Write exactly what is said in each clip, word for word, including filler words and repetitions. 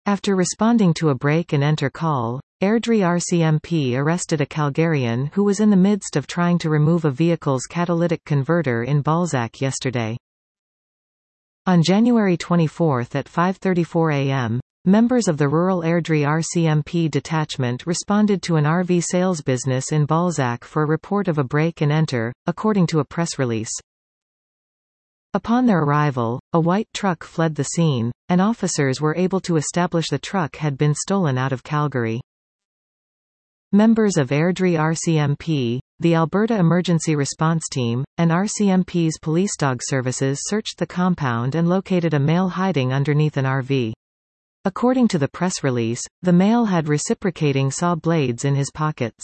After responding to a break-and-enter call, Airdrie R C M P arrested a Calgarian who was in the midst of trying to remove a vehicle's catalytic converter in Balzac yesterday. On January twenty-fourth at five thirty-four a m, members of the Rural Airdrie R C M P detachment responded to an R V sales business in Balzac for a report of a break-and-enter, according to a press release. Upon their arrival, a white truck fled the scene, and officers were able to establish the truck had been stolen out of Calgary. Members of Airdrie R C M P, the Alberta Emergency Response Team, and R C M P's police dog services searched the compound and located a male hiding underneath an R V. According to the press release, the male had reciprocating saw blades in his pockets.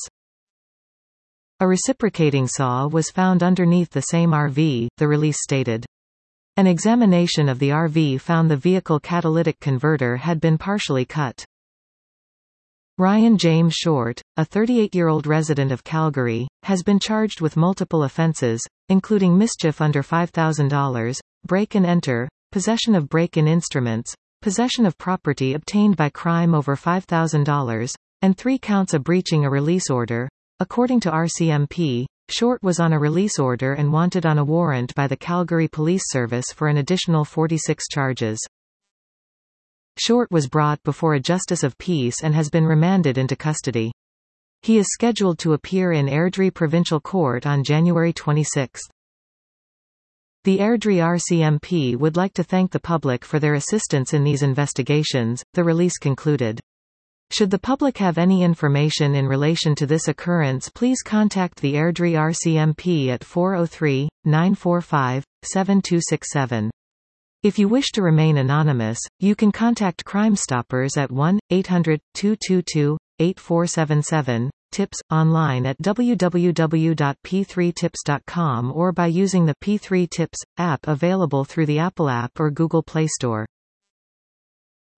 A reciprocating saw was found underneath the same R V, the release stated. An examination of the R V found the vehicle catalytic converter had been partially cut. Ryan James Short, a thirty-eight-year-old resident of Calgary, has been charged with multiple offences, including mischief under five thousand dollars, break-and-enter, possession of break-in instruments, possession of property obtained by crime over five thousand dollars, and three counts of breaching a release order. According to R C M P, Short was on a release order and wanted on a warrant by the Calgary Police Service for an additional forty-six charges. Short was brought before a justice of peace and has been remanded into custody. He is scheduled to appear in Airdrie Provincial Court on January twenty-sixth. The Airdrie R C M P would like to thank the public for their assistance in these investigations, the release concluded. Should the public have any information in relation to this occurrence, please contact the Airdrie R C M P at four oh three, nine four five, seven two six seven. If you wish to remain anonymous, you can contact Crime Stoppers at one eight hundred, two two two, eight four seven seven, tips, online at w w w dot p three tips dot com or by using the P three Tips app available through the Apple app or Google Play Store.